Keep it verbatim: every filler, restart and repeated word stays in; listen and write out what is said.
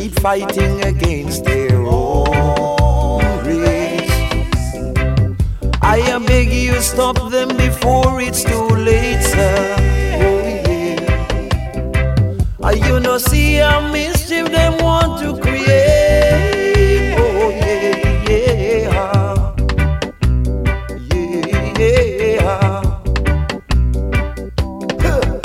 keep fighting against their own race. I beg you, stop them before it's too late, sir. Oh yeah. I you know see a mischief them